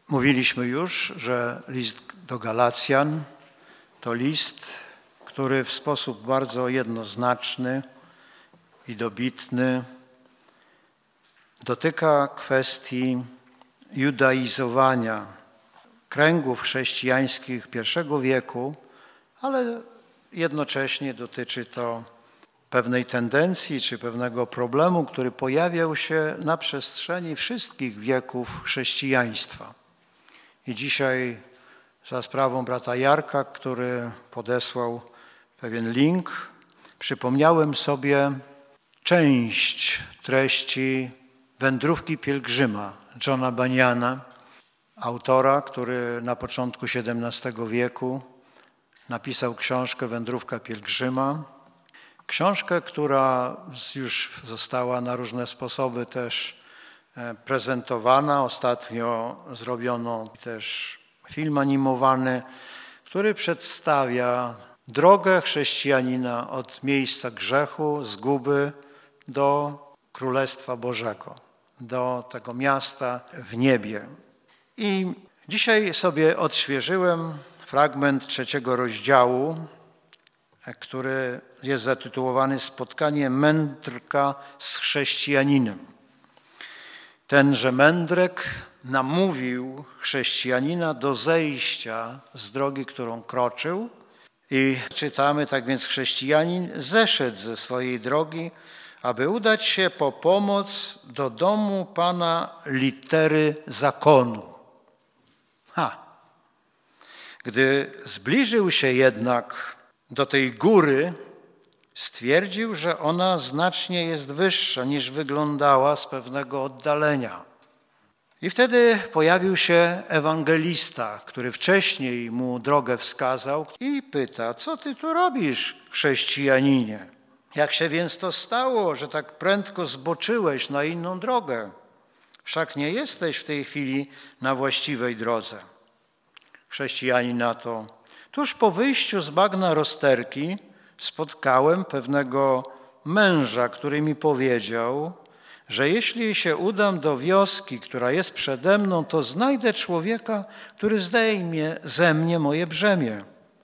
Mówiliśmy już, że list do Galacjan to list, który w sposób bardzo jednoznaczny i dobitny dotyka kwestii judaizowania kręgów chrześcijańskich I wieku, ale jednocześnie dotyczy to pewnej tendencji czy pewnego problemu, który pojawiał się na przestrzeni wszystkich wieków chrześcijaństwa. I dzisiaj za sprawą brata Jarka, który podesłał pewien link, przypomniałem sobie część treści Wędrówki pielgrzyma Johna Bunyana, autora, który na początku XVII wieku napisał książkę Wędrówka pielgrzyma. Książkę, która już została na różne sposoby też prezentowana. Ostatnio zrobiono też film animowany, który przedstawia drogę chrześcijanina od miejsca grzechu, zguby do Królestwa Bożego, do tego miasta w niebie. I dzisiaj sobie odświeżyłem fragment 3 rozdziału, który jest zatytułowany Spotkanie mędrka z chrześcijaninem. Tenże mędrek namówił chrześcijanina do zejścia z drogi, którą kroczył. I czytamy, tak więc chrześcijanin zeszedł ze swojej drogi, aby udać się po pomoc do domu Pana litery zakonu. Gdy zbliżył się jednak do tej góry, stwierdził, że ona znacznie jest wyższa niż wyglądała z pewnego oddalenia. I wtedy pojawił się ewangelista, który wcześniej mu drogę wskazał i pyta: co ty tu robisz, chrześcijaninie? Jak się więc to stało, że tak prędko zboczyłeś na inną drogę? Wszak nie jesteś w tej chwili na właściwej drodze. Chrześcijanin na to: tuż po wyjściu z bagna rozterki spotkałem pewnego męża, który mi powiedział, że jeśli się udam do wioski, która jest przede mną, to znajdę człowieka, który zdejmie ze mnie moje brzemię.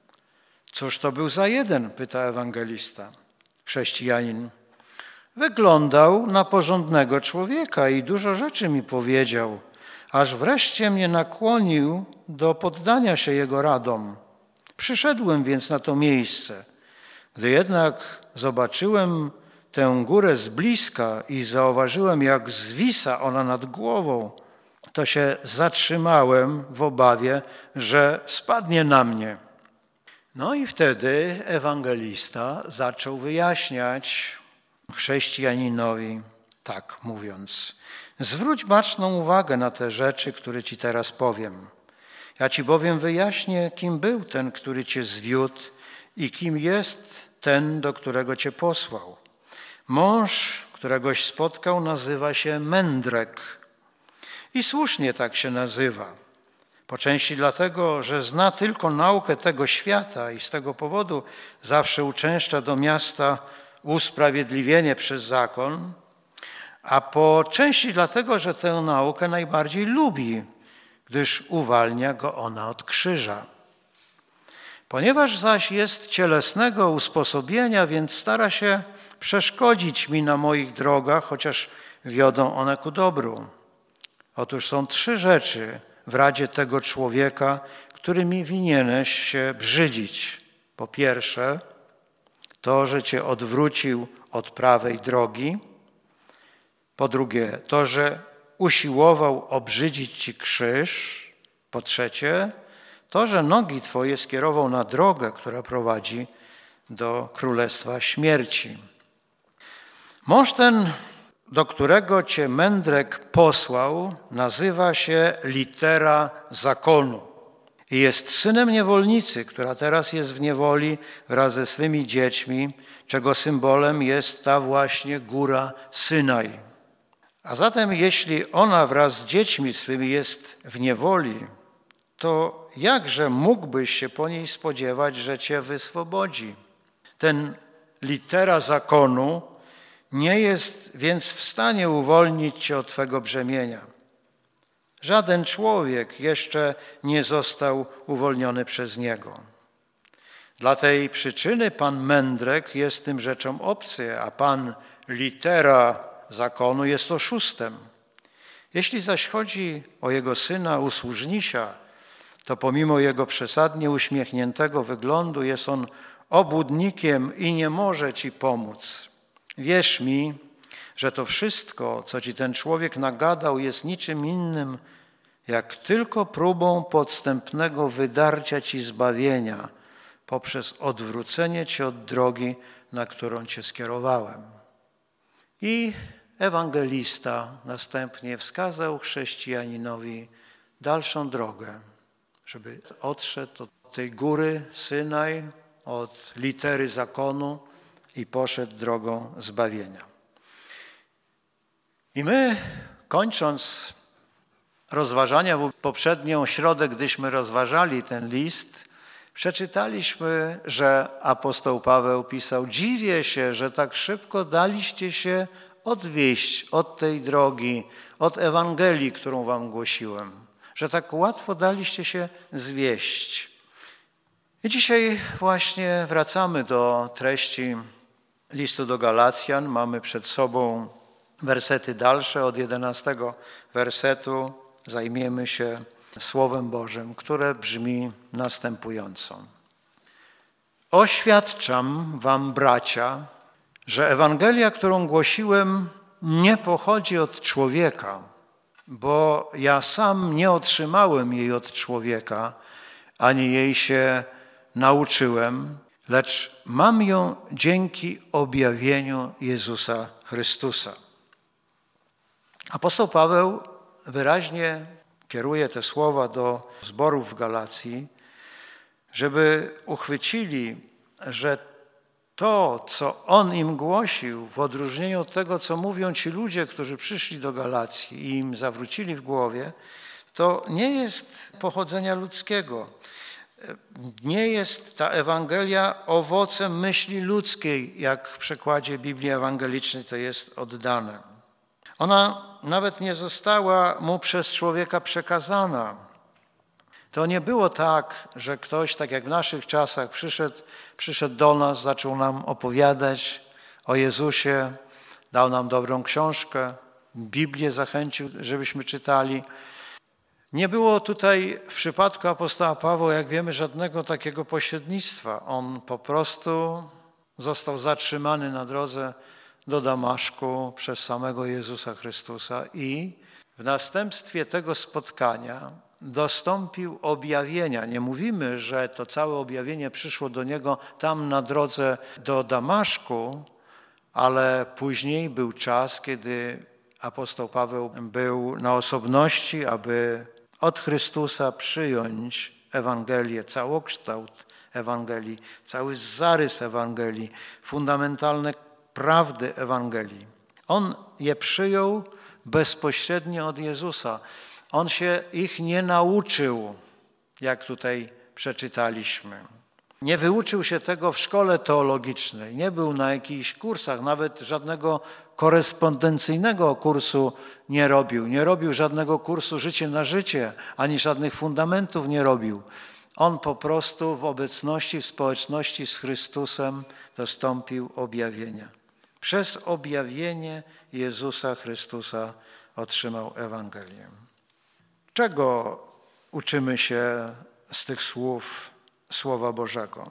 Cóż to był za jeden? Pyta ewangelista. Chrześcijanin: wyglądał na porządnego człowieka i dużo rzeczy mi powiedział, aż wreszcie mnie nakłonił do poddania się jego radom. Przyszedłem więc na to miejsce. Gdy jednak zobaczyłem tę górę z bliska i zauważyłem, jak zwisa ona nad głową, to się zatrzymałem w obawie, że spadnie na mnie. No i wtedy ewangelista zaczął wyjaśniać chrześcijaninowi, tak mówiąc: zwróć baczną uwagę na te rzeczy, które ci teraz powiem. Ja ci bowiem wyjaśnię, kim był ten, który cię zwiódł i kim jest ten, do którego cię posłał. Mąż, któregoś spotkał, nazywa się mędrek. I słusznie tak się nazywa. Po części dlatego, że zna tylko naukę tego świata i z tego powodu zawsze uczęszcza do miasta usprawiedliwienie przez zakon, a po części dlatego, że tę naukę najbardziej lubi, gdyż uwalnia go ona od krzyża. Ponieważ zaś jest cielesnego usposobienia, więc stara się przeszkodzić mi na moich drogach, chociaż wiodą one ku dobru. Otóż są 3 rzeczy w radzie tego człowieka, którymi winieneś się brzydzić. Po pierwsze, to, że cię odwrócił od prawej drogi. Po drugie, to, że usiłował obrzydzić ci krzyż. Po trzecie, to, że nogi twoje skierował na drogę, która prowadzi do królestwa śmierci. Mąż ten, do którego cię mędrek posłał, nazywa się litera zakonu i jest synem niewolnicy, która teraz jest w niewoli wraz ze swymi dziećmi, czego symbolem jest ta właśnie góra Synaj. A zatem jeśli ona wraz z dziećmi swymi jest w niewoli, to jakże mógłbyś się po niej spodziewać, że cię wyswobodzi? Ten litera zakonu nie jest więc w stanie uwolnić cię od twego brzemienia. Żaden człowiek jeszcze nie został uwolniony przez Niego. Dla tej przyczyny Pan mędrek jest tym rzeczom obcy, a Pan litera zakonu jest oszustem. Jeśli zaś chodzi o Jego syna usłużnisia, to pomimo jego przesadnie uśmiechniętego wyglądu jest on obłudnikiem i nie może ci pomóc. Wierz mi, że to wszystko, co ci ten człowiek nagadał, jest niczym innym, jak tylko próbą podstępnego wydarcia ci zbawienia poprzez odwrócenie cię od drogi, na którą cię skierowałem. I ewangelista następnie wskazał chrześcijaninowi dalszą drogę, żeby odszedł od tej góry Synaj, od litery zakonu i poszedł drogą zbawienia. I my, kończąc rozważania w poprzednią środę, gdyśmy rozważali ten list, przeczytaliśmy, że apostoł Paweł pisał: dziwię się, że tak szybko daliście się odwieść od tej drogi, od Ewangelii, którą wam głosiłem, że tak łatwo daliście się zwieść. I dzisiaj właśnie wracamy do treści listu do Galacjan. Mamy przed sobą wersety dalsze, od 11 wersetu zajmiemy się Słowem Bożym, które brzmi następująco. Oświadczam wam, bracia, że Ewangelia, którą głosiłem, nie pochodzi od człowieka, bo ja sam nie otrzymałem jej od człowieka, ani jej się nauczyłem, lecz mam ją dzięki objawieniu Jezusa Chrystusa. Apostoł Paweł wyraźnie kieruje te słowa do zborów w Galacji, żeby uchwycili, że to, co on im głosił, w odróżnieniu od tego, co mówią ci ludzie, którzy przyszli do Galacji i im zawrócili w głowie, to nie jest pochodzenia ludzkiego. Nie jest ta Ewangelia owocem myśli ludzkiej, jak w przekładzie Biblii Ewangelicznej to jest oddane. Ona nawet nie została mu przez człowieka przekazana. To nie było tak, że ktoś, tak jak w naszych czasach, przyszedł do nas, zaczął nam opowiadać o Jezusie, dał nam dobrą książkę, Biblię zachęcił, żebyśmy czytali. Nie było tutaj w przypadku apostoła Pawła, jak wiemy, żadnego takiego pośrednictwa. On po prostu został zatrzymany na drodze do Damaszku przez samego Jezusa Chrystusa i w następstwie tego spotkania dostąpił objawienia. Nie mówimy, że to całe objawienie przyszło do niego tam na drodze do Damaszku, ale później był czas, kiedy apostoł Paweł był na osobności, aby od Chrystusa przyjąć Ewangelię, całokształt Ewangelii, cały zarys Ewangelii, fundamentalne prawdy Ewangelii. On je przyjął bezpośrednio od Jezusa. On się ich nie nauczył, jak tutaj przeczytaliśmy. Nie wyuczył się tego w szkole teologicznej, nie był na jakichś kursach, nawet żadnego korespondencyjnego kursu nie robił. Nie robił żadnego kursu Życie na życie, ani żadnych fundamentów nie robił. On po prostu w obecności, w społeczności z Chrystusem dostąpił objawienia. Przez objawienie Jezusa Chrystusa otrzymał Ewangelię. Czego uczymy się z tych słów Słowa Bożego?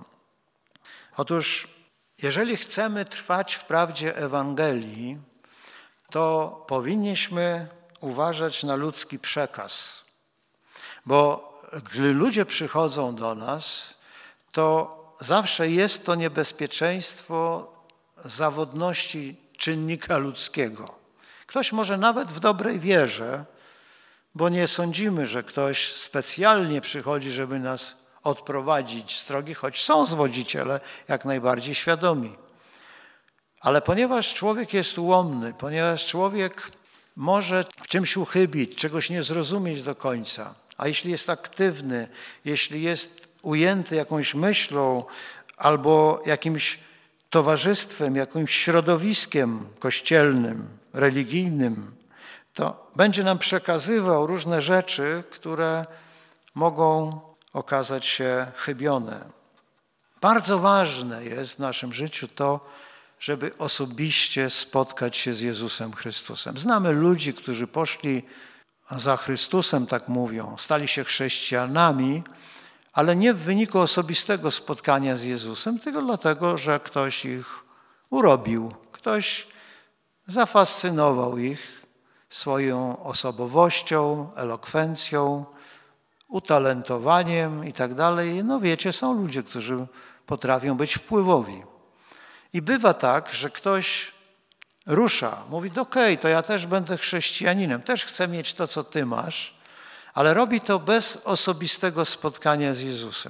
Otóż, jeżeli chcemy trwać w prawdzie Ewangelii, to powinniśmy uważać na ludzki przekaz. Bo gdy ludzie przychodzą do nas, to zawsze jest to niebezpieczeństwo zawodności czynnika ludzkiego. Ktoś może nawet w dobrej wierze, bo nie sądzimy, że ktoś specjalnie przychodzi, żeby nas odprowadzić z drogi, choć są zwodziciele jak najbardziej świadomi. Ale ponieważ człowiek jest ułomny, ponieważ człowiek może w czymś uchybić, czegoś nie zrozumieć do końca, a jeśli jest aktywny, jeśli jest ujęty jakąś myślą albo jakimś towarzystwem, jakimś środowiskiem kościelnym, religijnym, to będzie nam przekazywał różne rzeczy, które mogą okazać się chybione. Bardzo ważne jest w naszym życiu to, żeby osobiście spotkać się z Jezusem Chrystusem. Znamy ludzi, którzy poszli za Chrystusem, tak mówią, stali się chrześcijanami, ale nie w wyniku osobistego spotkania z Jezusem, tylko dlatego, że ktoś ich urobił, ktoś zafascynował ich swoją osobowością, elokwencją, utalentowaniem i tak dalej. No wiecie, są ludzie, którzy potrafią być wpływowi. I bywa tak, że ktoś rusza, mówi, okej, to ja też będę chrześcijaninem, też chcę mieć to, co ty masz, ale robi to bez osobistego spotkania z Jezusem.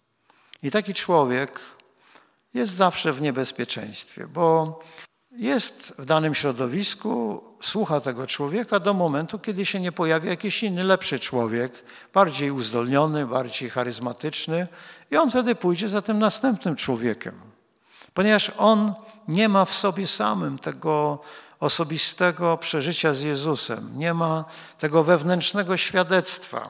I taki człowiek jest zawsze w niebezpieczeństwie, bo jest w danym środowisku, słucha tego człowieka do momentu, kiedy się nie pojawi jakiś inny, lepszy człowiek, bardziej uzdolniony, bardziej charyzmatyczny i on wtedy pójdzie za tym następnym człowiekiem, ponieważ on nie ma w sobie samym tego osobistego przeżycia z Jezusem, nie ma tego wewnętrznego świadectwa.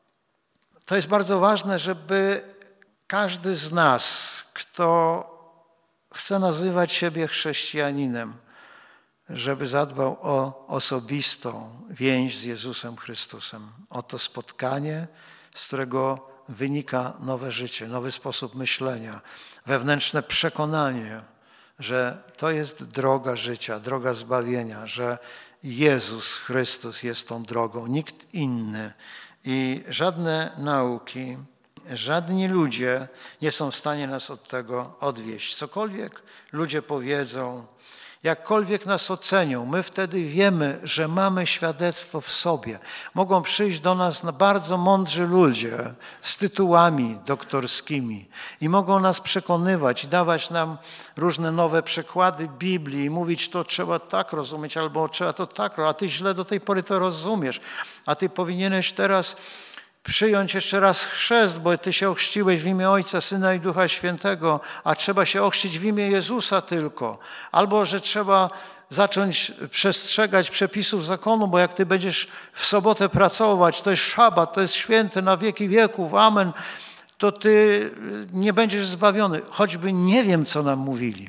To jest bardzo ważne, żeby każdy z nas, kto chce nazywać siebie chrześcijaninem, żeby zadbał o osobistą więź z Jezusem Chrystusem, o to spotkanie, z którego wynika nowe życie, nowy sposób myślenia, wewnętrzne przekonanie, że to jest droga życia, droga zbawienia, że Jezus Chrystus jest tą drogą, nikt inny. I żadne nauki, żadni ludzie nie są w stanie nas od tego odwieść. Cokolwiek ludzie powiedzą, jakkolwiek nas ocenią, my wtedy wiemy, że mamy świadectwo w sobie. Mogą przyjść do nas bardzo mądrzy ludzie z tytułami doktorskimi i mogą nas przekonywać, dawać nam różne nowe przekłady Biblii i mówić, to trzeba tak rozumieć albo trzeba to tak, a ty źle do tej pory to rozumiesz, a ty powinieneś teraz przyjąć jeszcze raz chrzest, bo ty się ochrzciłeś w imię Ojca, Syna i Ducha Świętego, a trzeba się ochrzcić w imię Jezusa tylko. Albo, że trzeba zacząć przestrzegać przepisów zakonu, bo jak ty będziesz w sobotę pracować, to jest szabat, to jest święty na wieki wieków, amen, to ty nie będziesz zbawiony. Choćby nie wiem, co nam mówili.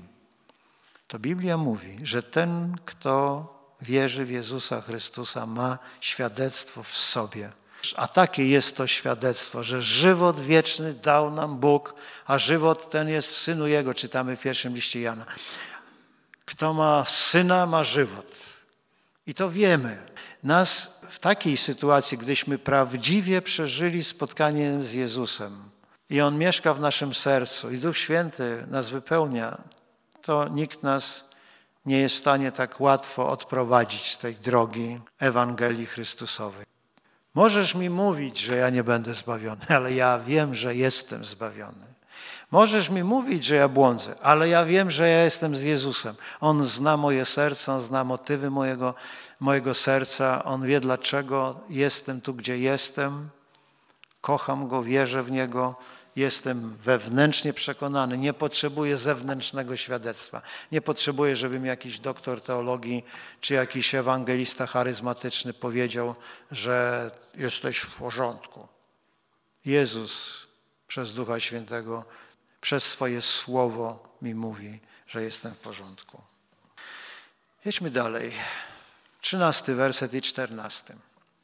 To Biblia mówi, że ten, kto wierzy w Jezusa Chrystusa, ma świadectwo w sobie. A takie jest to świadectwo, że żywot wieczny dał nam Bóg, a żywot ten jest w Synu Jego, czytamy w pierwszym liście Jana. Kto ma Syna, ma żywot. I to wiemy. Nas w takiej sytuacji, gdyśmy prawdziwie przeżyli spotkanie z Jezusem i On mieszka w naszym sercu i Duch Święty nas wypełnia, to nikt nas nie jest w stanie tak łatwo odprowadzić z tej drogi Ewangelii Chrystusowej. Możesz mi mówić, że ja nie będę zbawiony, ale ja wiem, że jestem zbawiony. Możesz mi mówić, że ja błądzę, ale ja wiem, że ja jestem z Jezusem. On zna moje serce, On zna motywy mojego serca, On wie, dlaczego jestem tu, gdzie jestem. Kocham Go, wierzę w Niego, jestem wewnętrznie przekonany, nie potrzebuję zewnętrznego świadectwa. Nie potrzebuję, żeby mi jakiś doktor teologii czy jakiś ewangelista charyzmatyczny powiedział, że jesteś w porządku. Jezus przez Ducha Świętego, przez swoje słowo mi mówi, że jestem w porządku. Jedźmy dalej. 13 werset i 14.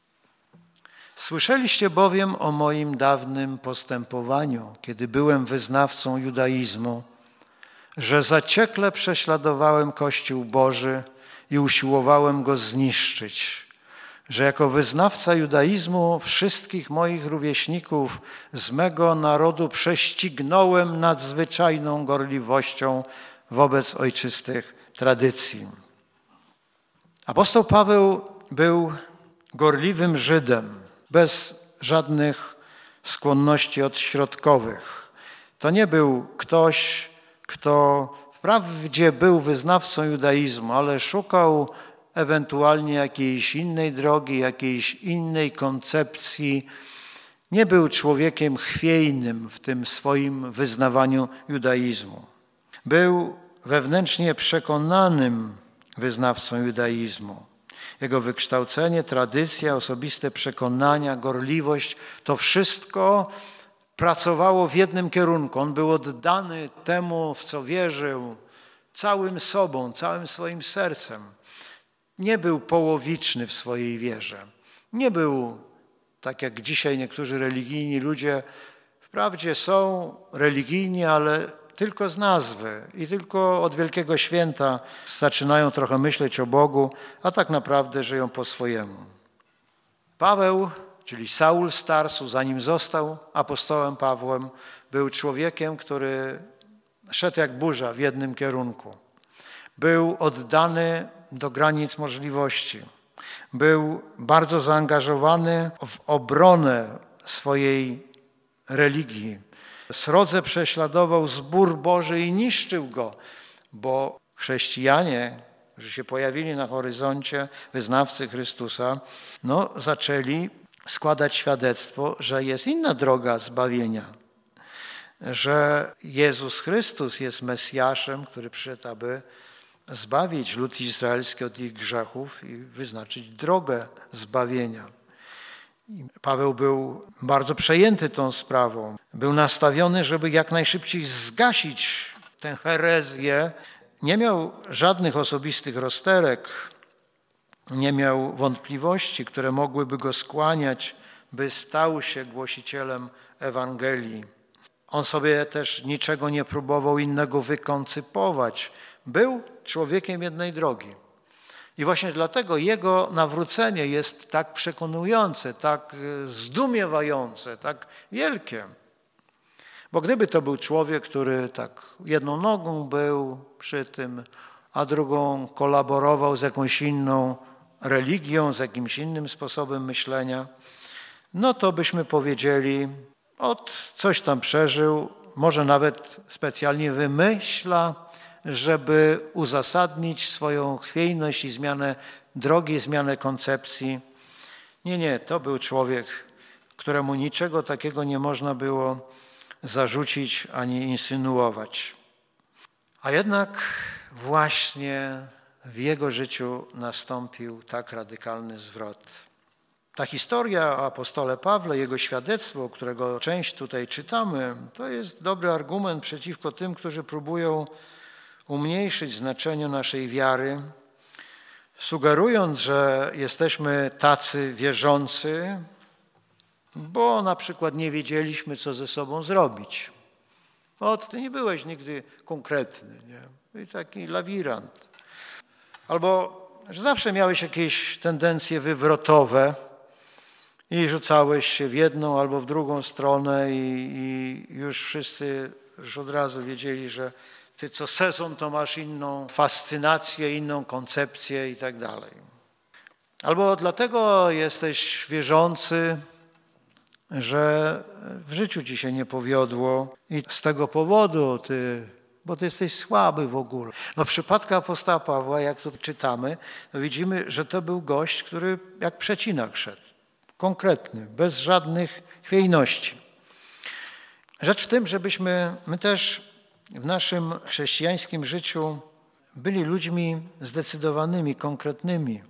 Słyszeliście bowiem o moim dawnym postępowaniu, kiedy byłem wyznawcą judaizmu, że zaciekle prześladowałem Kościół Boży i usiłowałem go zniszczyć, że jako wyznawca judaizmu wszystkich moich rówieśników z mego narodu prześcignąłem nadzwyczajną gorliwością wobec ojczystych tradycji. Apostoł Paweł był gorliwym Żydem, bez żadnych skłonności odśrodkowych. To nie był ktoś, kto wprawdzie był wyznawcą judaizmu, ale szukał ewentualnie jakiejś innej drogi, jakiejś innej koncepcji. Nie był człowiekiem chwiejnym w tym swoim wyznawaniu judaizmu. Był wewnętrznie przekonanym wyznawcą judaizmu. Jego wykształcenie, tradycja, osobiste przekonania, gorliwość, to wszystko pracowało w jednym kierunku. On był oddany temu, w co wierzył, całym sobą, całym swoim sercem. Nie był połowiczny w swojej wierze. Nie był, tak jak dzisiaj niektórzy religijni ludzie, wprawdzie są religijni, ale tylko z nazwy i tylko od Wielkiego Święta zaczynają trochę myśleć o Bogu, a tak naprawdę żyją po swojemu. Paweł, czyli Saul z Tarsu, zanim został apostołem Pawłem, był człowiekiem, który szedł jak burza w jednym kierunku. Był oddany do granic możliwości. Był bardzo zaangażowany w obronę swojej religii. Srodze prześladował zbór Boży i niszczył go, bo chrześcijanie, którzy się pojawili na horyzoncie, wyznawcy Chrystusa, zaczęli składać świadectwo, że jest inna droga zbawienia, że Jezus Chrystus jest Mesjaszem, który przyszedł, aby zbawić lud izraelski od ich grzechów i wyznaczyć drogę zbawienia. Paweł był bardzo przejęty tą sprawą. Był nastawiony, żeby jak najszybciej zgasić tę herezję. Nie miał żadnych osobistych rozterek, nie miał wątpliwości, które mogłyby go skłaniać, by stał się głosicielem Ewangelii. On sobie też niczego nie próbował innego wykoncypować. Był człowiekiem jednej drogi. I właśnie dlatego jego nawrócenie jest tak przekonujące, tak zdumiewające, tak wielkie. Bo gdyby to był człowiek, który tak jedną nogą był przy tym, a drugą kolaborował z jakąś inną religią, z jakimś innym sposobem myślenia, to byśmy powiedzieli, coś tam przeżył, może nawet specjalnie wymyśla, żeby uzasadnić swoją chwiejność i zmianę drogi, zmianę koncepcji. Nie, to był człowiek, któremu niczego takiego nie można było zarzucić ani insynuować. A jednak właśnie w jego życiu nastąpił tak radykalny zwrot. Ta historia o apostole Pawle, jego świadectwo, którego część tutaj czytamy, to jest dobry argument przeciwko tym, którzy próbują umniejszyć znaczenie naszej wiary, sugerując, że jesteśmy tacy wierzący, bo na przykład nie wiedzieliśmy, co ze sobą zrobić. Ty nie byłeś nigdy konkretny, nie? I taki lawirant. Albo, że zawsze miałeś jakieś tendencje wywrotowe i rzucałeś się w jedną albo w drugą stronę i już wszyscy od razu wiedzieli, że ty co sezon to masz inną fascynację, inną koncepcję i tak dalej. Albo dlatego jesteś wierzący, że w życiu ci się nie powiodło i z tego powodu bo ty jesteś słaby w ogóle. W przypadku apostoła Pawła, jak to czytamy, to widzimy, że to był gość, który jak przecinak szedł. Konkretny, bez żadnych chwiejności. Rzecz w tym, żebyśmy my też w naszym chrześcijańskim życiu byli ludźmi zdecydowanymi, konkretnymi.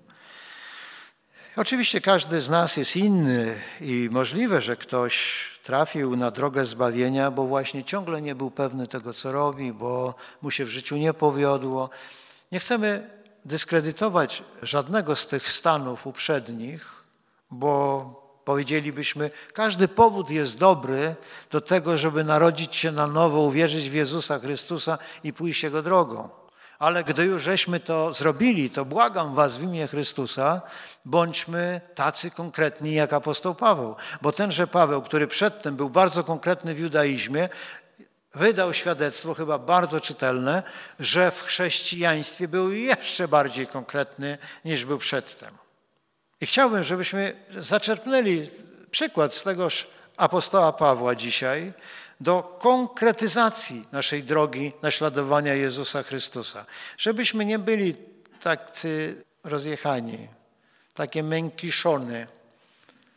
Oczywiście każdy z nas jest inny i możliwe, że ktoś trafił na drogę zbawienia, bo właśnie ciągle nie był pewny tego, co robi, bo mu się w życiu nie powiodło. Nie chcemy dyskredytować żadnego z tych stanów uprzednich, bo powiedzielibyśmy, każdy powód jest dobry do tego, żeby narodzić się na nowo, uwierzyć w Jezusa Chrystusa i pójść Jego drogą. Ale gdy już żeśmy to zrobili, to błagam was w imię Chrystusa, bądźmy tacy konkretni jak apostoł Paweł. Bo tenże Paweł, który przedtem był bardzo konkretny w judaizmie, wydał świadectwo chyba bardzo czytelne, że w chrześcijaństwie był jeszcze bardziej konkretny niż był przedtem. I chciałbym, żebyśmy zaczerpnęli przykład z tegoż apostoła Pawła dzisiaj do konkretyzacji naszej drogi naśladowania Jezusa Chrystusa. Żebyśmy nie byli tacy rozjechani, takie mękiszony,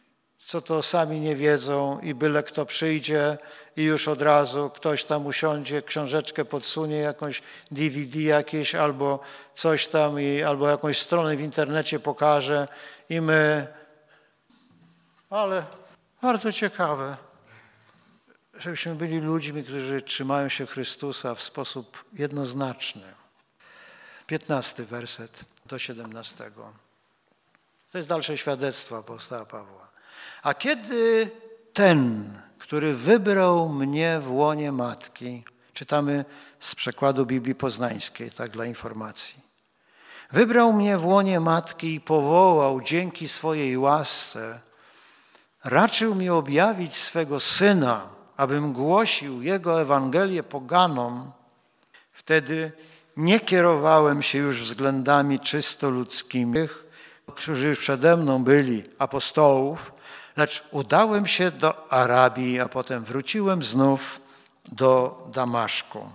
co to sami nie wiedzą i byle kto przyjdzie i już od razu ktoś tam usiądzie, książeczkę podsunie, jakąś DVD jakieś albo coś tam, albo jakąś stronę w internecie pokaże i my... Ale bardzo ciekawe, żebyśmy byli ludźmi, którzy trzymają się Chrystusa w sposób jednoznaczny. 15 werset do 17. To jest dalsze świadectwo apostoła Pawła. A kiedy ten, który wybrał mnie w łonie matki, czytamy z przekładu Biblii Poznańskiej, tak dla informacji. Wybrał mnie w łonie matki i powołał dzięki swojej łasce, raczył mi objawić swego Syna, abym głosił Jego Ewangelię poganom, wtedy nie kierowałem się już względami czysto ludzkimi, którzy już przede mną byli apostołów, lecz udałem się do Arabii, a potem wróciłem znów do Damaszku.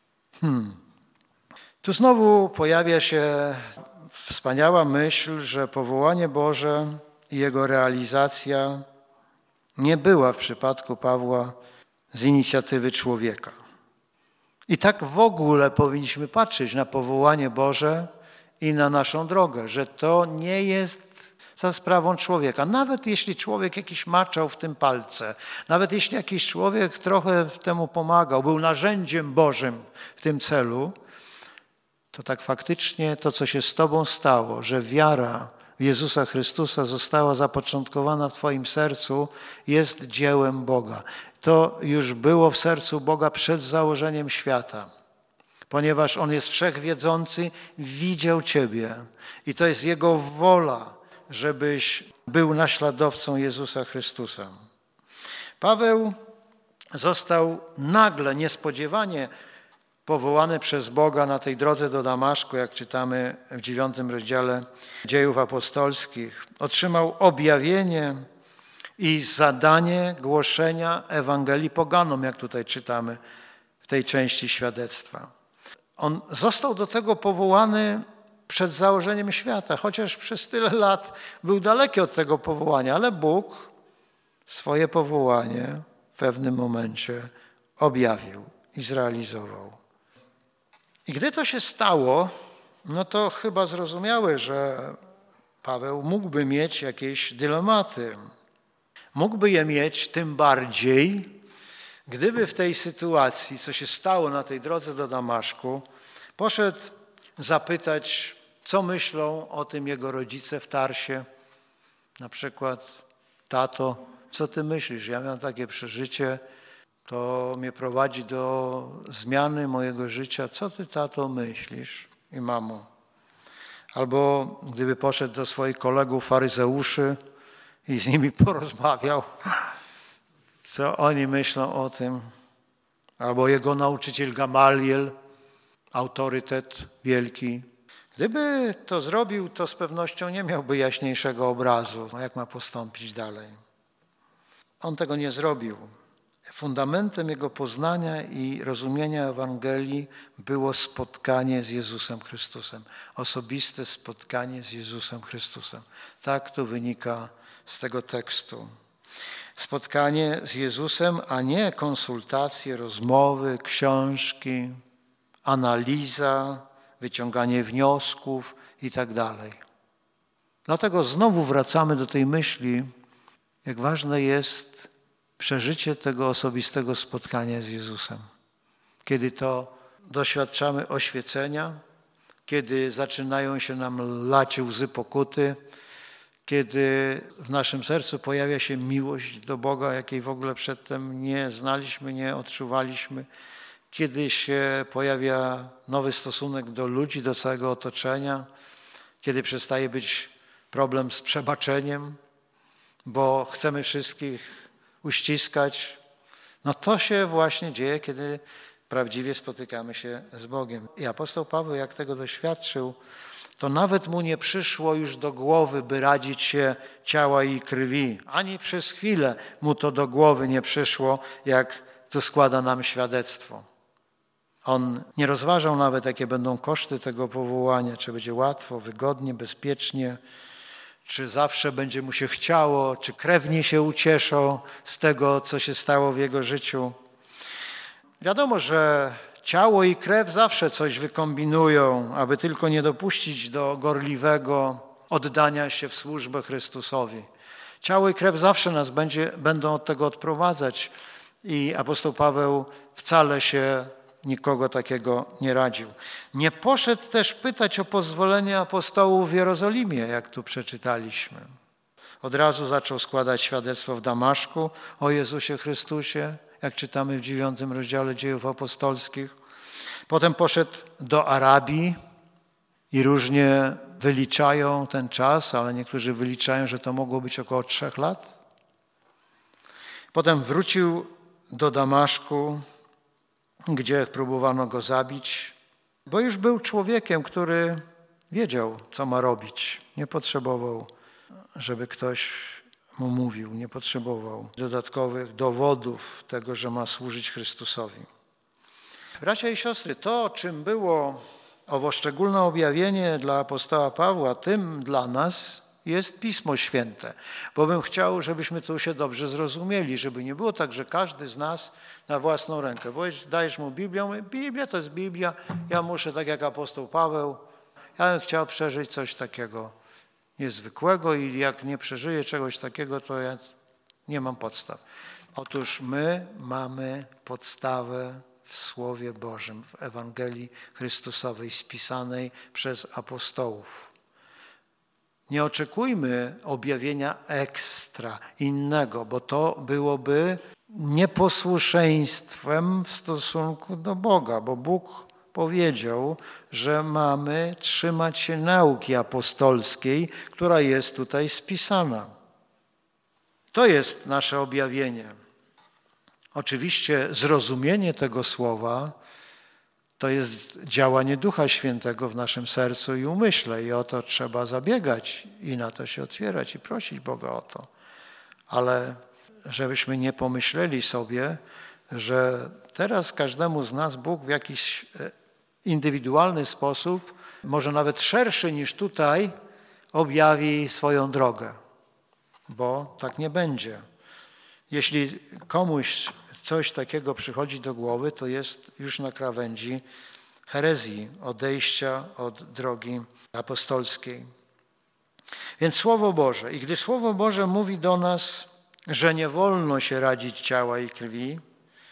Tu znowu pojawia się wspaniała myśl, że powołanie Boże i jego realizacja nie była w przypadku Pawła z inicjatywy człowieka. I tak w ogóle powinniśmy patrzeć na powołanie Boże i na naszą drogę, że to nie jest za sprawą człowieka. Nawet jeśli człowiek jakiś maczał w tym palce, nawet jeśli jakiś człowiek trochę temu pomagał, był narzędziem Bożym w tym celu, to tak faktycznie to, co się z tobą stało, że wiara w Jezusa Chrystusa została zapoczątkowana w twoim sercu, jest dziełem Boga. To już było w sercu Boga przed założeniem świata, ponieważ On jest wszechwiedzący, widział ciebie i to jest Jego wola, żebyś był naśladowcą Jezusa Chrystusa. Paweł został nagle, niespodziewanie powołany przez Boga na tej drodze do Damaszku, jak czytamy w 9 rozdziale Dziejów Apostolskich. Otrzymał objawienie i zadanie głoszenia Ewangelii poganom, jak tutaj czytamy w tej części świadectwa. On został do tego powołany przed założeniem świata, chociaż przez tyle lat był daleki od tego powołania, ale Bóg swoje powołanie w pewnym momencie objawił i zrealizował. I gdy to się stało, no to chyba zrozumiałe, że Paweł mógłby mieć jakieś dylematy. Mógłby je mieć tym bardziej, gdyby w tej sytuacji, co się stało na tej drodze do Damaszku, poszedł zapytać, co myślą o tym jego rodzice w Tarsie. Na przykład, tato, co ty myślisz? Ja miałem takie przeżycie, to mnie prowadzi do zmiany mojego życia. Co ty, tato, myślisz? I mamo. Albo gdyby poszedł do swoich kolegów faryzeuszy i z nimi porozmawiał, co oni myślą o tym. Albo jego nauczyciel Gamaliel, autorytet wielki. Gdyby to zrobił, to z pewnością nie miałby jaśniejszego obrazu, jak ma postąpić dalej. On tego nie zrobił. Fundamentem jego poznania i rozumienia Ewangelii było spotkanie z Jezusem Chrystusem. Osobiste spotkanie z Jezusem Chrystusem. Tak to wynika z tego tekstu. Spotkanie z Jezusem, a nie konsultacje, rozmowy, książki, analiza, wyciąganie wniosków i tak dalej. Dlatego znowu wracamy do tej myśli, jak ważne jest przeżycie tego osobistego spotkania z Jezusem. Kiedy to doświadczamy oświecenia, kiedy zaczynają się nam lać łzy pokuty, kiedy w naszym sercu pojawia się miłość do Boga, jakiej w ogóle przedtem nie znaliśmy, nie odczuwaliśmy, kiedy się pojawia nowy stosunek do ludzi, do całego otoczenia, kiedy przestaje być problem z przebaczeniem, bo chcemy wszystkich uściskać. No to się właśnie dzieje, kiedy prawdziwie spotykamy się z Bogiem. I apostoł Paweł, jak tego doświadczył, to nawet mu nie przyszło już do głowy, by radzić się ciała i krwi. Ani przez chwilę mu to do głowy nie przyszło, jak tu składa nam świadectwo. On nie rozważał nawet, jakie będą koszty tego powołania, czy będzie łatwo, wygodnie, bezpiecznie, czy zawsze będzie mu się chciało, czy krewni się ucieszą z tego, co się stało w jego życiu. Wiadomo, że ciało i krew zawsze coś wykombinują, aby tylko nie dopuścić do gorliwego oddania się w służbę Chrystusowi. Ciało i krew zawsze nas będą od tego odprowadzać i apostoł Paweł wcale się nikogo takiego nie radził. Nie poszedł też pytać o pozwolenie apostołów w Jerozolimie, jak tu przeczytaliśmy. Od razu zaczął składać świadectwo w Damaszku o Jezusie Chrystusie, jak czytamy w 9 rozdziale Dziejów Apostolskich. Potem poszedł do Arabii i różnie wyliczają ten czas, ale niektórzy wyliczają, że to mogło być około 3 lat. Potem wrócił do Damaszku, gdzie próbowano go zabić, bo już był człowiekiem, który wiedział, co ma robić. Nie potrzebował, żeby ktoś mu mówił, nie potrzebował dodatkowych dowodów tego, że ma służyć Chrystusowi. Bracia i siostry, to, czym było owo szczególne objawienie dla apostoła Pawła, tym dla nas jest Pismo Święte. Bo bym chciał, żebyśmy tu się dobrze zrozumieli, żeby nie było tak, że każdy z nas na własną rękę. Bo dajesz mu Biblię, mówi, Biblia to jest Biblia, ja muszę, tak jak apostoł Paweł, ja bym chciał przeżyć coś takiego niezwykłego i jak nie przeżyję czegoś takiego, to ja nie mam podstaw. Otóż my mamy podstawę w Słowie Bożym, w Ewangelii Chrystusowej spisanej przez apostołów. Nie oczekujmy objawienia ekstra, innego, bo to byłoby nieposłuszeństwem w stosunku do Boga, bo Bóg powiedział, że mamy trzymać się nauki apostolskiej, która jest tutaj spisana. To jest nasze objawienie. Oczywiście zrozumienie tego słowa to jest działanie Ducha Świętego w naszym sercu i umyśle i o to trzeba zabiegać i na to się otwierać i prosić Boga o to. Ale żebyśmy nie pomyśleli sobie, że teraz każdemu z nas Bóg w jakiś indywidualny sposób, może nawet szerszy niż tutaj, objawi swoją drogę, bo tak nie będzie. Jeśli komuś coś takiego przychodzi do głowy, to jest już na krawędzi herezji, odejścia od drogi apostolskiej. Więc Słowo Boże. I gdy Słowo Boże mówi do nas, że nie wolno się radzić ciała i krwi,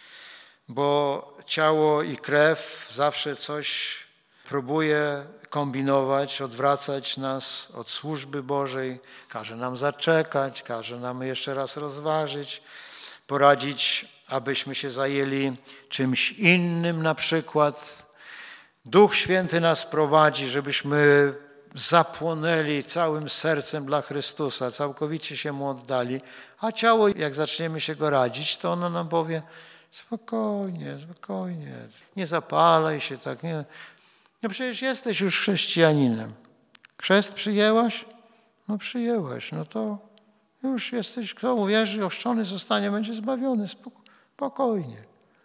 bo ciało i krew zawsze coś próbuje kombinować, odwracać nas od służby Bożej, każe nam zaczekać, każe nam jeszcze raz rozważyć, poradzić, abyśmy się zajęli czymś innym na przykład. Duch Święty nas prowadzi, żebyśmy zapłonęli całym sercem dla Chrystusa, całkowicie się Mu oddali, a ciało, jak zaczniemy się go radzić, to ono nam powie, spokojnie, spokojnie, nie zapalaj się tak, nie. No przecież jesteś już chrześcijaninem. Chrzest przyjęłaś? No przyjęłaś, no to już jesteś, kto uwierzy, ochrzczony zostanie, będzie zbawiony, spokojnie.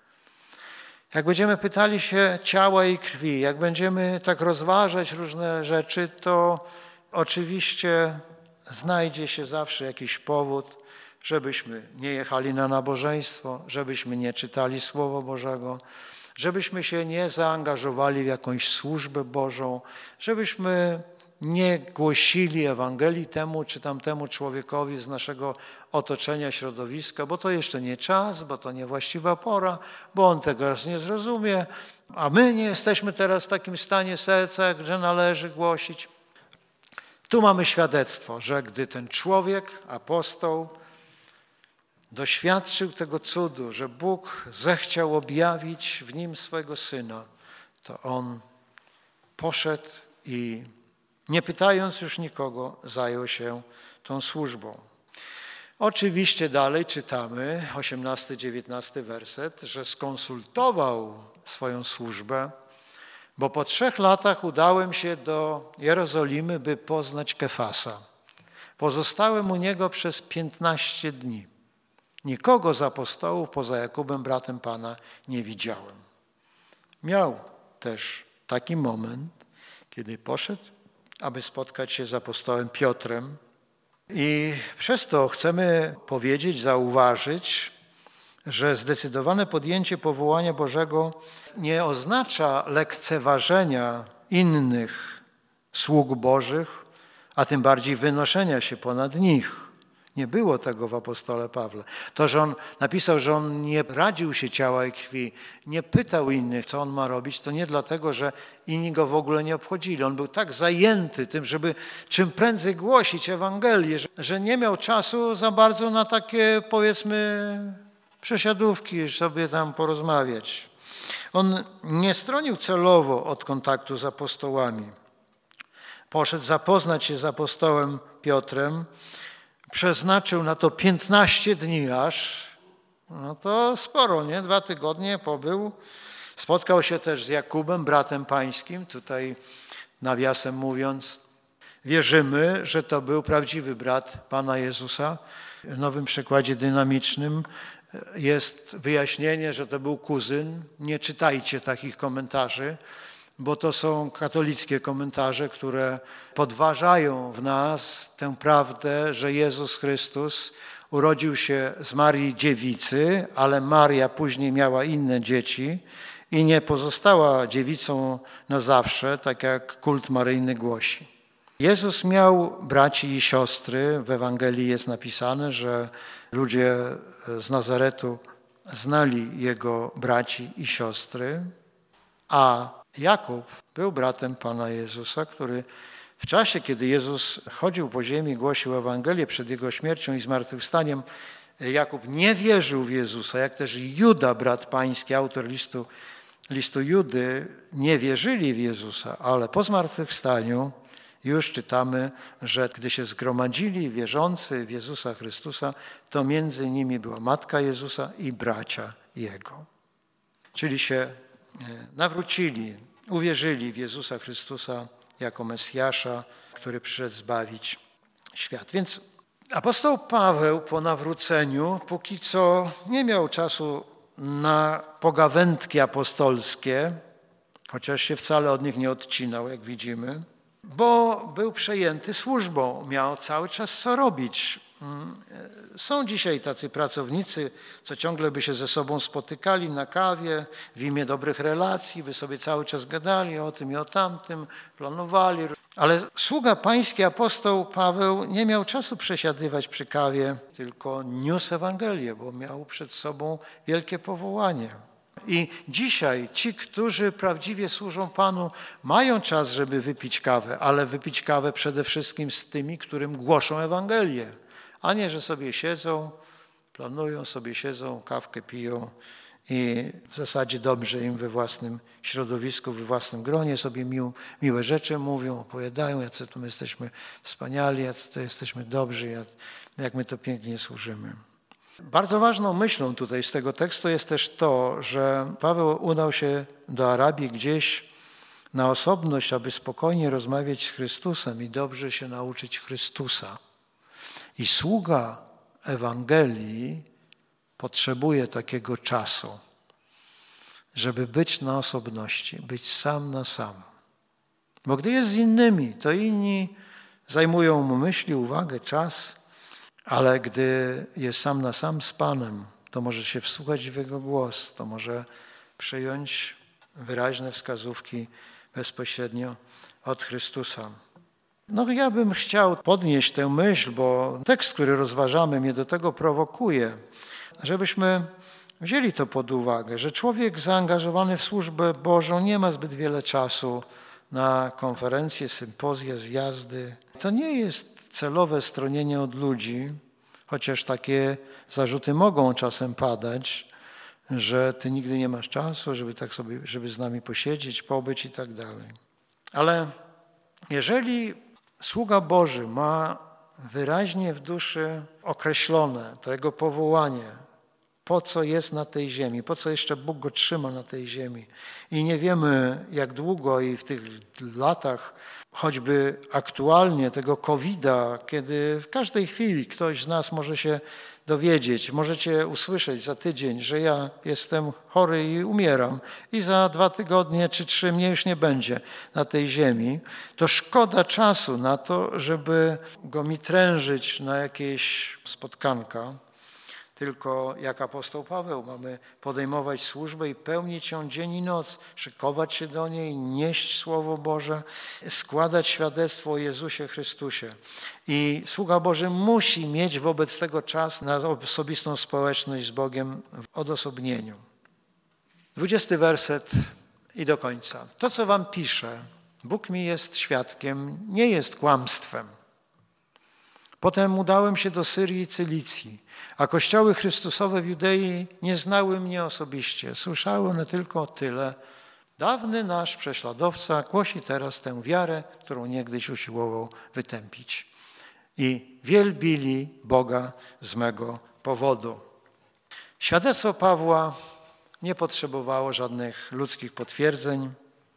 Jak będziemy pytali się ciała i krwi, jak będziemy tak rozważać różne rzeczy, to oczywiście znajdzie się zawsze jakiś powód, żebyśmy nie jechali na nabożeństwo, żebyśmy nie czytali Słowa Bożego, żebyśmy się nie zaangażowali w jakąś służbę Bożą, żebyśmy nie głosili Ewangelii temu czy tamtemu człowiekowi z naszego otoczenia, środowiska, bo to jeszcze nie czas, bo to niewłaściwa pora, bo on tego raz nie zrozumie, a my nie jesteśmy teraz w takim stanie serca, że należy głosić. Tu mamy świadectwo, że gdy ten człowiek, apostoł, doświadczył tego cudu, że Bóg zechciał objawić w nim swego Syna, to on poszedł i nie pytając już nikogo, zajął się tą służbą. Oczywiście dalej czytamy, 18-19 werset, że skonsultował swoją służbę, bo po 3 latach udałem się do Jerozolimy, by poznać Kefasa. Pozostałem u niego przez 15 dni. Nikogo z apostołów poza Jakubem, bratem Pana, nie widziałem. Miał też taki moment, kiedy poszedł, aby spotkać się z apostołem Piotrem I przez to chcemy powiedzieć, zauważyć, że zdecydowane podjęcie powołania Bożego nie oznacza lekceważenia innych sług Bożych, a tym bardziej wynoszenia się ponad nich. Nie było tego w apostole Pawle. To, że on napisał, że on nie radził się ciała i krwi, nie pytał innych, co on ma robić, to nie dlatego, że inni go w ogóle nie obchodzili. On był tak zajęty tym, żeby czym prędzej głosić Ewangelię, że nie miał czasu za bardzo na takie, powiedzmy, przesiadówki, sobie tam porozmawiać. On nie stronił celowo od kontaktu z apostołami. Poszedł zapoznać się z apostołem Piotrem, przeznaczył na to 15 dni aż, no to sporo, nie? 2 tygodnie pobył. Spotkał się też z Jakubem, bratem pańskim. Tutaj nawiasem mówiąc, wierzymy, że to był prawdziwy brat Pana Jezusa. W Nowym Przekładzie Dynamicznym jest wyjaśnienie, że to był kuzyn. Nie czytajcie takich komentarzy, bo to są katolickie komentarze, które podważają w nas tę prawdę, że Jezus Chrystus urodził się z Marii dziewicy, ale Maria później miała inne dzieci i nie pozostała dziewicą na zawsze, tak jak kult maryjny głosi. Jezus miał braci i siostry. W Ewangelii jest napisane, że ludzie z Nazaretu znali jego braci i siostry, a Jakub był bratem Pana Jezusa, który w czasie, kiedy Jezus chodził po ziemi, głosił Ewangelię przed Jego śmiercią i zmartwychwstaniem, Jakub nie wierzył w Jezusa, jak też Juda, brat pański, autor listu Judy, nie wierzyli w Jezusa, ale po zmartwychwstaniu już czytamy, że gdy się zgromadzili wierzący w Jezusa Chrystusa, to między nimi była matka Jezusa i bracia Jego. Czyli się nawrócili, uwierzyli w Jezusa Chrystusa jako Mesjasza, który przyszedł zbawić świat. Więc apostoł Paweł po nawróceniu póki co nie miał czasu na pogawędki apostolskie, chociaż się wcale od nich nie odcinał, jak widzimy, bo był przejęty służbą, miał cały czas co robić. Są dzisiaj tacy pracownicy, co ciągle by się ze sobą spotykali na kawie w imię dobrych relacji, by sobie cały czas gadali o tym i o tamtym, planowali. Ale sługa pański apostoł Paweł nie miał czasu przesiadywać przy kawie, tylko niósł Ewangelię, bo miał przed sobą wielkie powołanie. I dzisiaj ci, którzy prawdziwie służą Panu, mają czas, żeby wypić kawę, ale wypić kawę przede wszystkim z tymi, którym głoszą Ewangelię, a nie, że sobie siedzą, planują, sobie siedzą, kawkę piją i w zasadzie dobrze im we własnym środowisku, we własnym gronie sobie miłe rzeczy mówią, opowiadają, jacy to my jesteśmy wspaniali, jacy to jesteśmy dobrzy, jak my to pięknie służymy. Bardzo ważną myślą tutaj z tego tekstu jest też to, że Paweł udał się do Arabii gdzieś na osobność, aby spokojnie rozmawiać z Chrystusem i dobrze się nauczyć Chrystusa. I sługa Ewangelii potrzebuje takiego czasu, żeby być na osobności, być sam na sam. Bo gdy jest z innymi, to inni zajmują mu myśli, uwagę, czas, ale gdy jest sam na sam z Panem, to może się wsłuchać w Jego głos, to może przyjąć wyraźne wskazówki bezpośrednio od Chrystusa. No ja bym chciał podnieść tę myśl, bo tekst, który rozważamy, mnie do tego prowokuje, żebyśmy wzięli to pod uwagę, że człowiek zaangażowany w służbę Bożą nie ma zbyt wiele czasu na konferencje, sympozja, zjazdy. To nie jest celowe stronienie od ludzi, chociaż takie zarzuty mogą czasem padać, że ty nigdy nie masz czasu, żeby z nami posiedzieć, pobyć i tak dalej. Ale jeżeli sługa Boży ma wyraźnie w duszy określone to jego powołanie, po co jest na tej ziemi, po co jeszcze Bóg go trzyma na tej ziemi i nie wiemy jak długo i w tych latach choćby aktualnie tego COVID-a, kiedy w każdej chwili ktoś z nas może się dowiedzieć, możecie usłyszeć za tydzień, że ja jestem chory i umieram i za 2 tygodnie czy 3 mnie już nie będzie na tej ziemi, to szkoda czasu na to, żeby go mitrężyć na jakieś spotkanka. Tylko jak apostoł Paweł mamy podejmować służbę i pełnić ją dzień i noc, szykować się do niej, nieść Słowo Boże, składać świadectwo o Jezusie Chrystusie. I sługa Boży musi mieć wobec tego czas na osobistą społeczność z Bogiem w odosobnieniu. 20 werset i do końca. To, co wam piszę, Bóg mi jest świadkiem, nie jest kłamstwem. Potem udałem się do Syrii i Cylicji, a kościoły Chrystusowe w Judei nie znały mnie osobiście. Słyszały one tylko tyle. Dawny nasz prześladowca głosi teraz tę wiarę, którą niegdyś usiłował wytępić. I wielbili Boga z mego powodu. Świadectwo Pawła nie potrzebowało żadnych ludzkich potwierdzeń,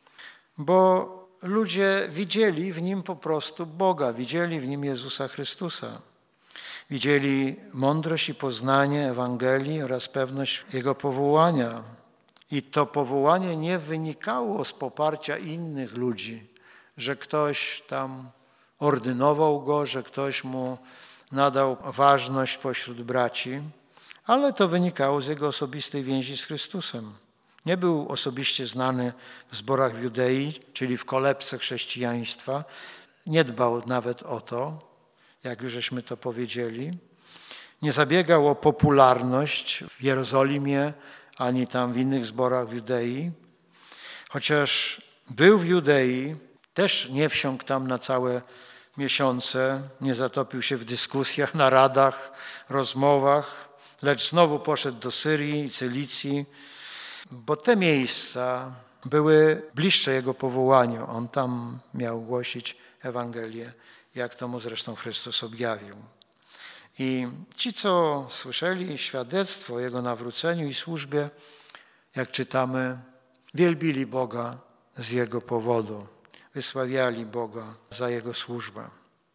bo ludzie widzieli w nim po prostu Boga, widzieli w nim Jezusa Chrystusa. Widzieli mądrość i poznanie Ewangelii oraz pewność Jego powołania. I to powołanie nie wynikało z poparcia innych ludzi, że ktoś tam ordynował go, że ktoś mu nadał ważność pośród braci, ale to wynikało z jego osobistej więzi z Chrystusem. Nie był osobiście znany w zborach w Judei, czyli w kolebce chrześcijaństwa. Nie dbał nawet o to, jak już żeśmy to powiedzieli. Nie zabiegał o popularność w Jerozolimie, ani tam w innych zborach w Judei. Chociaż był w Judei, też nie wsiąkł tam na całe miesiące, nie zatopił się w dyskusjach, naradach, rozmowach, lecz znowu poszedł do Syrii i Cylicji, bo te miejsca były bliższe jego powołaniu. On tam miał głosić Ewangelię, jak to mu zresztą Chrystus objawił. I ci, co słyszeli świadectwo o Jego nawróceniu i służbie, jak czytamy, wielbili Boga z Jego powodu, wysławiali Boga za Jego służbę.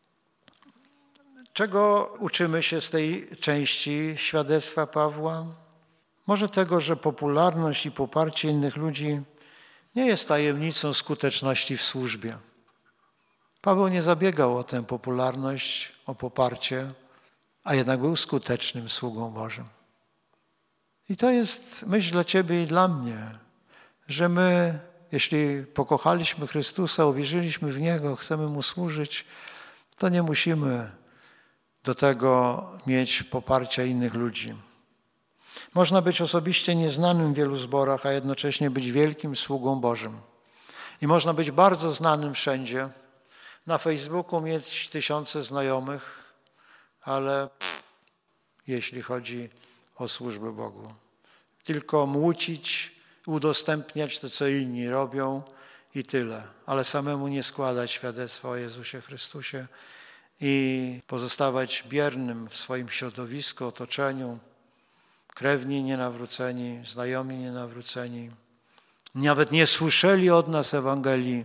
Czego uczymy się z tej części świadectwa Pawła? Może tego, że popularność i poparcie innych ludzi nie jest tajemnicą skuteczności w służbie. Paweł nie zabiegał o tę popularność, o poparcie, a jednak był skutecznym sługą Bożym. I to jest myśl dla ciebie i dla mnie, że my, jeśli pokochaliśmy Chrystusa, uwierzyliśmy w Niego, chcemy Mu służyć, to nie musimy do tego mieć poparcia innych ludzi. Można być osobiście nieznanym w wielu zborach, a jednocześnie być wielkim sługą Bożym. I można być bardzo znanym wszędzie, na Facebooku mieć 1000 znajomych, ale jeśli chodzi o służbę Bogu, tylko młócić, udostępniać to, co inni robią i tyle, ale samemu nie składać świadectwa o Jezusie Chrystusie i pozostawać biernym w swoim środowisku, otoczeniu, krewni nienawróceni, znajomi nienawróceni, nawet nie słyszeli od nas Ewangelii.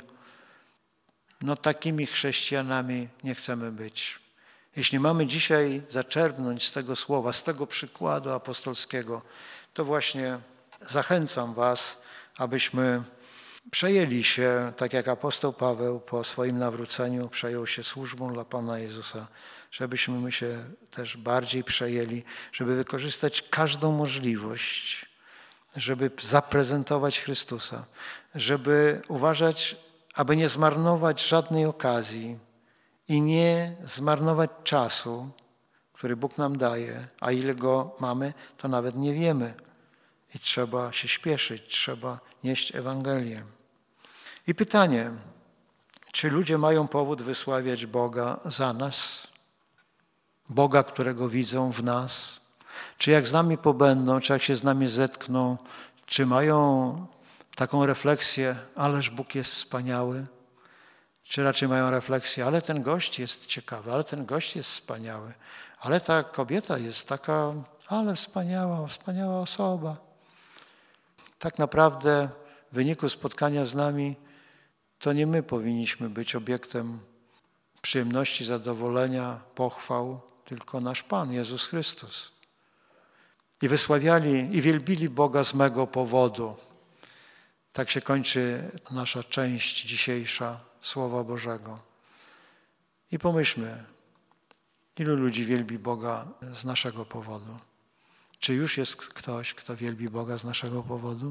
No takimi chrześcijanami nie chcemy być. Jeśli mamy dzisiaj zaczerpnąć z tego słowa, z tego przykładu apostolskiego, to właśnie zachęcam was, abyśmy przejęli się, tak jak apostoł Paweł po swoim nawróceniu przejął się służbą dla Pana Jezusa, żebyśmy my się też bardziej przejęli, żeby wykorzystać każdą możliwość, żeby zaprezentować Chrystusa, żeby uważać, aby nie zmarnować żadnej okazji i nie zmarnować czasu, który Bóg nam daje, a ile go mamy, to nawet nie wiemy. I trzeba się śpieszyć, trzeba nieść Ewangelię. I pytanie, czy ludzie mają powód wysławiać Boga za nas? Boga, którego widzą w nas? Czy jak z nami pobędą, czy jak się z nami zetkną, czy mają taką refleksję, ależ Bóg jest wspaniały? Czy raczej mają refleksję, ale ten gość jest ciekawy, ale ten gość jest wspaniały, ale ta kobieta jest taka, ale wspaniała osoba. Tak naprawdę w wyniku spotkania z nami to nie my powinniśmy być obiektem przyjemności, zadowolenia, pochwał, tylko nasz Pan, Jezus Chrystus. I wysławiali i wielbili Boga z mego powodu. Tak się kończy nasza część dzisiejsza Słowa Bożego. I pomyślmy, ilu ludzi wielbi Boga z naszego powodu? Czy już jest ktoś, kto wielbi Boga z naszego powodu?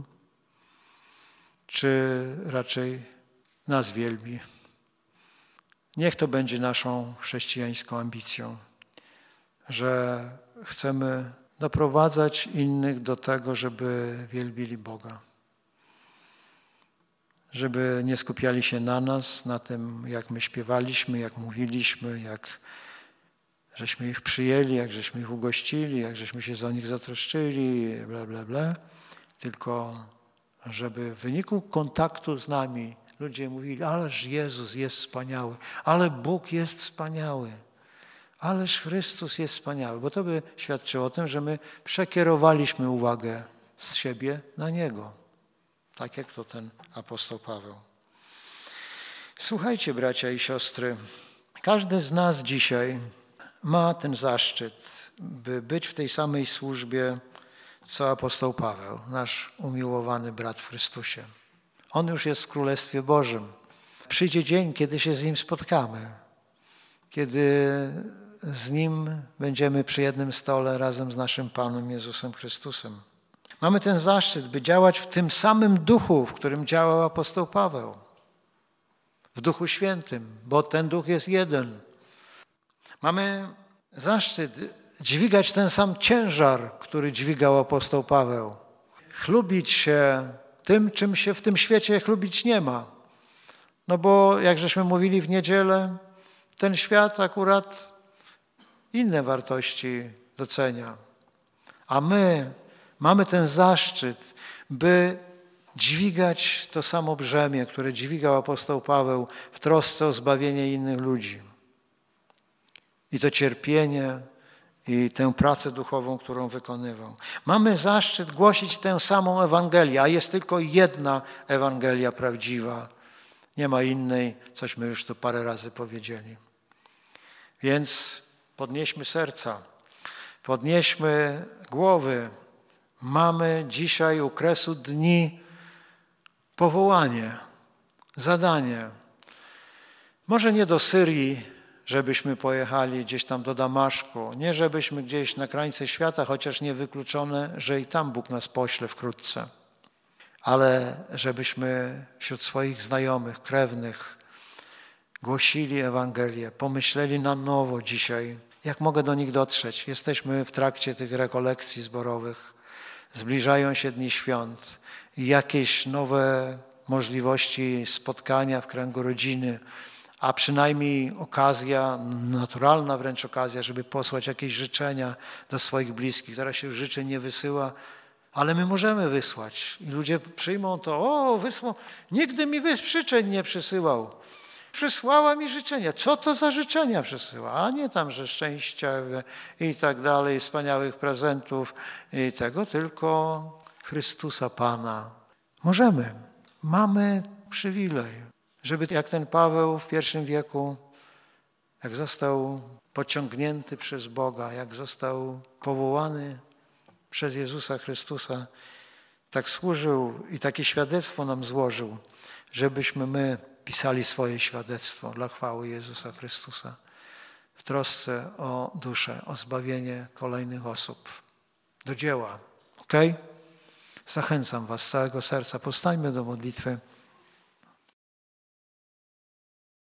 Czy raczej nas wielbi? Niech to będzie naszą chrześcijańską ambicją, że chcemy doprowadzać innych do tego, żeby wielbili Boga. Żeby nie skupiali się na nas, na tym, jak my śpiewaliśmy, jak mówiliśmy, jak żeśmy ich przyjęli, jak żeśmy ich ugościli, jak żeśmy się o nich zatroszczyli, bla, bla, bla. Tylko żeby w wyniku kontaktu z nami ludzie mówili, ależ Jezus jest wspaniały, ale Bóg jest wspaniały, ależ Chrystus jest wspaniały, bo to by świadczyło o tym, że my przekierowaliśmy uwagę z siebie na Niego, tak jak to ten apostoł Paweł. Słuchajcie, bracia i siostry, każdy z nas dzisiaj ma ten zaszczyt, by być w tej samej służbie, co apostoł Paweł, nasz umiłowany brat w Chrystusie. On już jest w Królestwie Bożym. Przyjdzie dzień, kiedy się z Nim spotkamy, kiedy z Nim będziemy przy jednym stole razem z naszym Panem Jezusem Chrystusem. Mamy ten zaszczyt, by działać w tym samym duchu, w którym działał apostoł Paweł. W Duchu Świętym, bo ten duch jest jeden. Mamy zaszczyt dźwigać ten sam ciężar, który dźwigał apostoł Paweł. Chlubić się tym, czym się w tym świecie chlubić nie ma. No bo jak żeśmy mówili w niedzielę, ten świat akurat inne wartości docenia. A my mamy ten zaszczyt, by dźwigać to samo brzemię, które dźwigał apostoł Paweł w trosce o zbawienie innych ludzi. I to cierpienie, i tę pracę duchową, którą wykonywał. Mamy zaszczyt głosić tę samą Ewangelię, a jest tylko jedna Ewangelia prawdziwa. Nie ma innej, cośmy już tu parę razy powiedzieli. Więc podnieśmy serca, podnieśmy głowy. Mamy dzisiaj u kresu dni powołanie, zadanie. Może nie do Syrii, żebyśmy pojechali gdzieś tam do Damaszku, nie żebyśmy gdzieś na krańce świata, chociaż niewykluczone, że i tam Bóg nas pośle wkrótce, ale żebyśmy wśród swoich znajomych, krewnych głosili Ewangelię, pomyśleli na nowo dzisiaj, jak mogę do nich dotrzeć. Jesteśmy w trakcie tych rekolekcji zborowych, zbliżają się dni świąt i jakieś nowe możliwości spotkania w kręgu rodziny, a przynajmniej okazja, naturalna wręcz okazja, żeby posłać jakieś życzenia do swoich bliskich, która się już życzeń nie wysyła, ale my możemy wysłać. I ludzie przyjmą to, wysłał, nigdy mi życzeń nie przysyłał. Przysłała mi życzenia. Co to za życzenia przysyła? A nie tam, że szczęścia i tak dalej, wspaniałych prezentów i tego, tylko Chrystusa Pana. Możemy. Mamy przywilej. Żeby jak ten Paweł w I wieku, jak został pociągnięty przez Boga, jak został powołany przez Jezusa Chrystusa, tak służył i takie świadectwo nam złożył, żebyśmy my pisali swoje świadectwo dla chwały Jezusa Chrystusa w trosce o duszę, o zbawienie kolejnych osób. Do dzieła. Okej? Zachęcam was z całego serca. Powstańmy do modlitwy.